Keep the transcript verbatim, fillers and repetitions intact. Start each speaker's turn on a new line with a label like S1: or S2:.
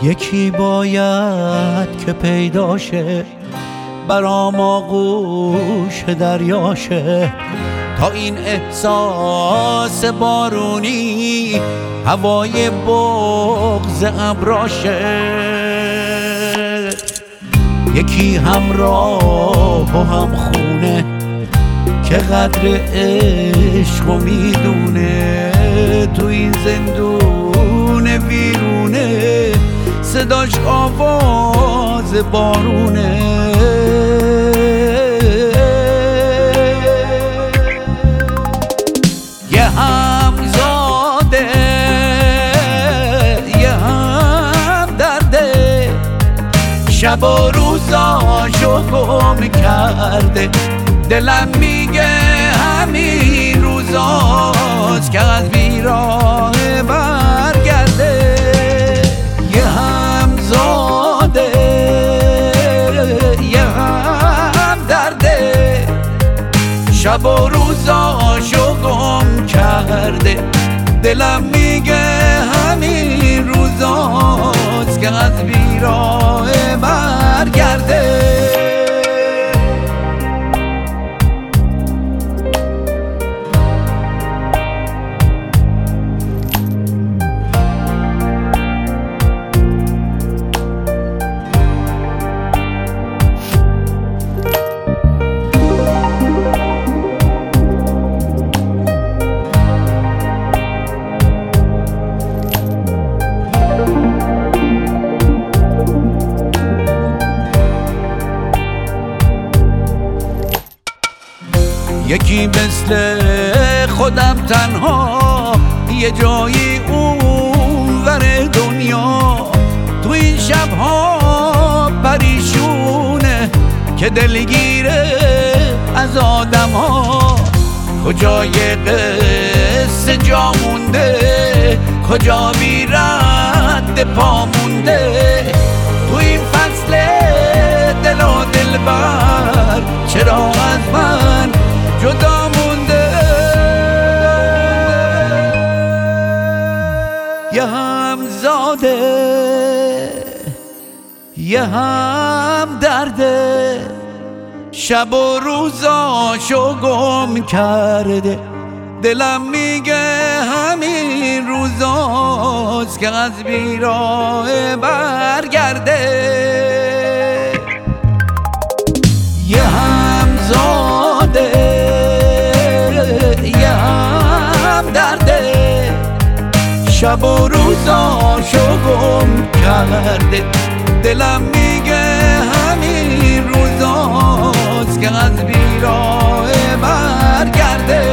S1: یکی باید که پیداشه برام آغوش دریاشه، تا این احساس بارونی هوای بغض ابراشه. یکی همراه و هم خونه که قدر عشق و میدونه، تو این زندون ویرونه صداش آواز بارونه. یه همزاده یه هم درده، شب و روزاشو گم کرده. دلم میگه همین روزاست که از ویراه برگرده. یه همزاده یه هم درده، شب و روزاشو گم کرده. دلم میگه همین روزاست که از ویراه برگرده. یکی مثل خودم تنها یه جایی اونور دنیا، تو این شبها پریشونه که دلگیره از آدم ها. کجای قصه جا مونده، کجا بی رد پا مونده. تو این فصل دل و دلبر چرا از من جدا مونده. یه همزاده یه هم درده، شب و روزاشو گم کرده. دلم میگه همین روزاست که از ویراه برگرده. یه همزاده یه هم درده، شب و روزاشو گم کرده. دلم میگه همین روزاست که از ویراه برگرده.